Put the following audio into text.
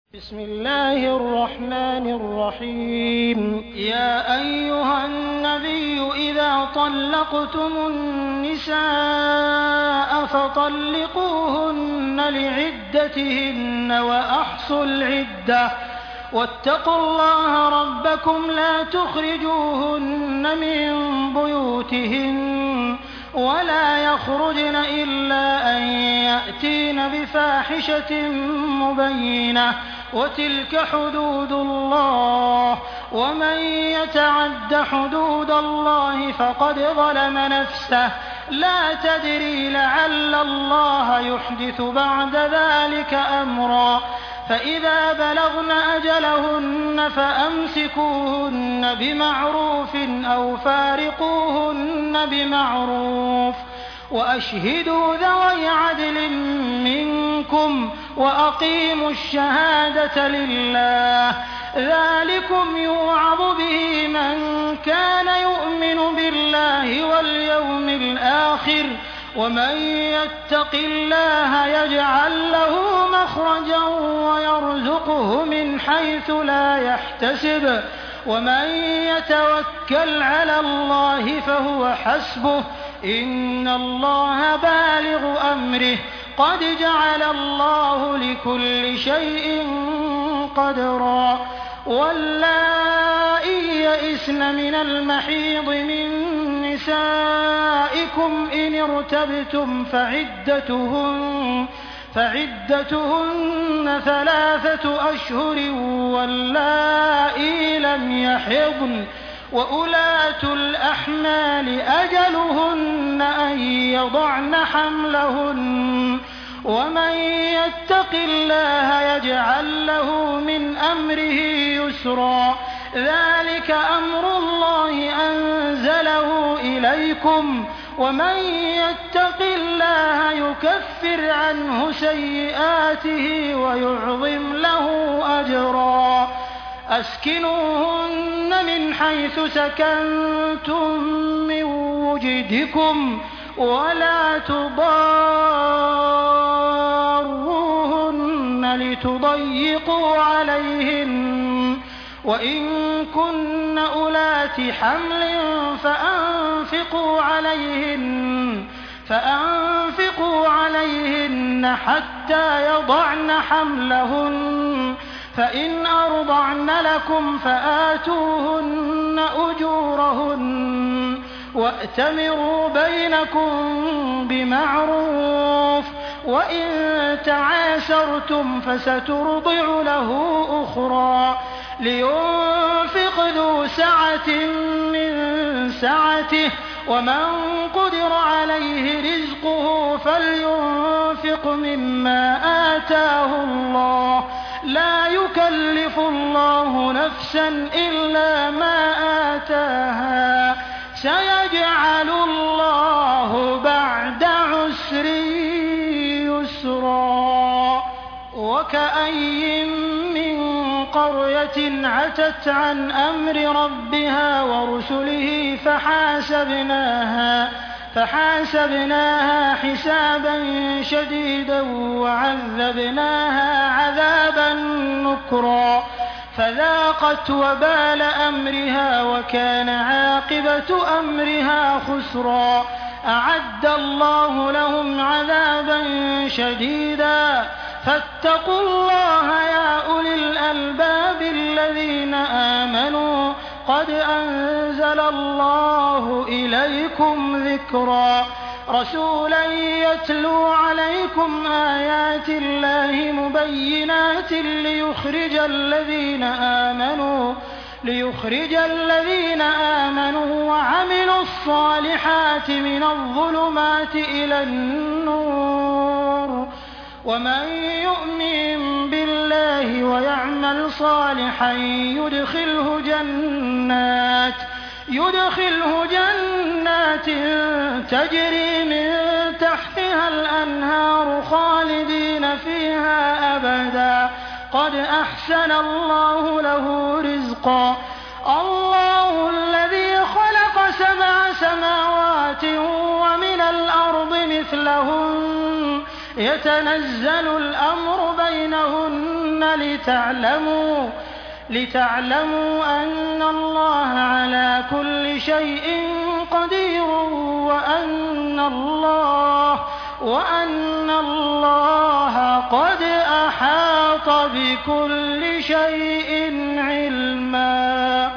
بسم الله الرحمن الرحيم. يا أيها النبي إذا طلقتم النساء فطلقوهن لعدتهن وأحصوا العدة واتقوا الله ربكم لا تخرجوهن من بيوتهن ولا يخرجن إلا أن يأتين بفاحشة مبينة وتلك حدود الله ومن يتعد حدود الله فقد ظلم نفسه لا تدري لعل الله يحدث بعد ذلك أمرا فإذا بلغن أجلهن فأمسكوهن بمعروف أو فارقوهن بمعروف وأشهدوا ذوي عدل منكم وأقيموا الشهادة لله ذلكم يوعظ به من كان يؤمن بالله واليوم الآخر ومن يتق الله يجعل له مخرجا ويرزقه من حيث لا يحتسب ومن يتوكل على الله فهو حسبه إن الله بالغ أمره قد جعل الله لكل شيء قدرا واللائي يئسن من المحيض من نسائكم إن ارتبتم فعدتهن 3 أشهر واللائي لم يحضن وأولاة الأحمال أجلهن أن يضعن حملهن ومن يتق الله يجعل له من أمره يسرا ذلك أمر الله أنزله إليكم ومن يتق الله يكفر عنه سيئاته ويعظم له أجرا أسكنوهن من حيث سكنتم من وجدكم ولا تضاروهن لتضيقوا عليهن وإن كن أولات حمل فأنفقوا عليهن حتى يضعن حملهن فإن أرضعن لكم فآتوهن أجورهن وأتمروا بينكم بمعروف وإن تعاسرتم فسترضع له أخرى لينفق ذو سعة من سعته ومن قدر عليه رزقه فلينفق مما آتاه الله لا يكلف الله نفسا إلا ما آتاها سيجعل الله بعد عسر يسرا وكأي من قرية عتت عن أمر ربها ورسله فحاسبناها حسابا شديدا وعذبناها عذابا نكرا فذاقت وبال أمرها وكان عاقبة أمرها خسرا أعد الله لهم عذابا شديدا فاتقوا الله يا أولي الألباب الذين آمنوا قد أنزل الله إليكم ذكرا رسولا يتلو عليكم آيات الله مبينات ليخرج الذين آمنوا وعملوا الصالحات من الظلمات إلى النور ومن يؤمن بالله ويعمل صالحا يدخله جنات تجري من تحتها الأنهار خالدين فيها أبدا قد أحسن الله له رزقا الله الذي خلق 7 سماوات ومن الأرض مثلهن يتنزل الأمر بينهن لتعلموا أن الله على كل شيء قدير وأن الله قد أحاط بكل شيء علما.